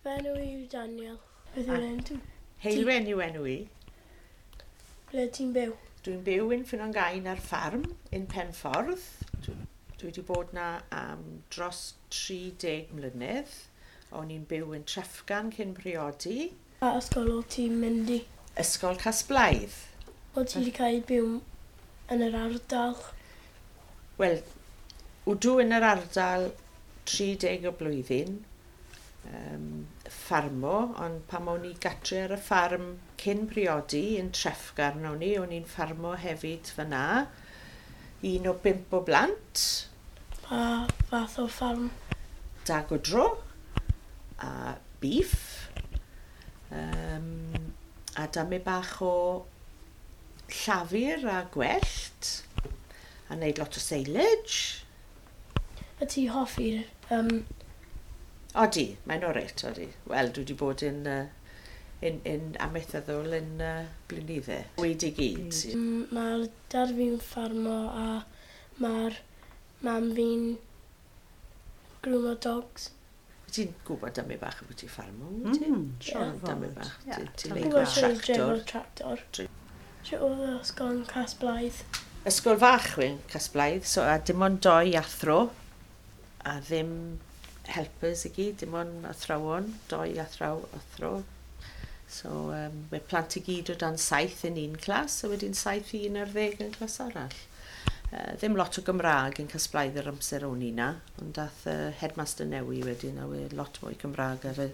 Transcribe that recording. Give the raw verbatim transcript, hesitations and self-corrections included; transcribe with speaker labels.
Speaker 1: Fy enw i yw Daniel. Beth yw'r enw ti?
Speaker 2: Heilwen yw enw i.
Speaker 1: Ble ti'n byw?
Speaker 2: Dwi'n byw yn Ffynnon Gain ar ffarm yn Penffordd. Dwi, dwi wedi bod na am dros tri deg mlynedd. O'n i'n byw yn Treffgan cyn priodi.
Speaker 1: A ysgol o ti'n mynd i?
Speaker 2: Ysgol Casblaidd.
Speaker 1: O ti wedi cael byw yn yr ardal?
Speaker 2: Wel, wdw yn yr ardal tri deg o blwyddyn. Um, ffarmo, ond pam o'n i gatre ar y ffarm cyn priodi yn Treffgan o'n i, o'n i'n ffarmo hefyd fyna. Un o bimp o blant.
Speaker 1: Pa fath o ffarm?
Speaker 2: Dagodro a beef. Um, a dame bach o llafur a gwellt. A wneud lot o silage.
Speaker 1: A ti hoffi'r... Um,
Speaker 2: Odi, mae'n oret, odi. Wel, dwi wedi bod yn, uh, yn, yn amaethyddol yn uh, blynydde. Wedi gyd.
Speaker 1: Mm. Mae'r dad fi'n ffarmo a mae'r mam fi'n groomer dogs.
Speaker 2: Ti'n gwybod dame bach o beth i ffarmo?
Speaker 3: Mm,
Speaker 2: Siwr fod. Dame bach. Ti'n
Speaker 1: Dwi'n
Speaker 2: leid
Speaker 1: gwybod sy'n general
Speaker 2: tractor.
Speaker 1: tractor. Sio oedd y ysgol yn Casblaidd?
Speaker 2: Ysgol fach wy'n Casblaidd, so a dim ond doi athro, a ddim helpers i gyd, dim ond athrawon, doi athraw athro. So, um, mae plant i gyd o dan saith yn un clas, a wedyn saith i un ar ddeg yn clas arall. Uh, ddim lot o Gymraeg yn Casblaidd yr amser o'n i na, ond dath uh, headmaster newi wedyn, a we lot mwy Gymraeg ar y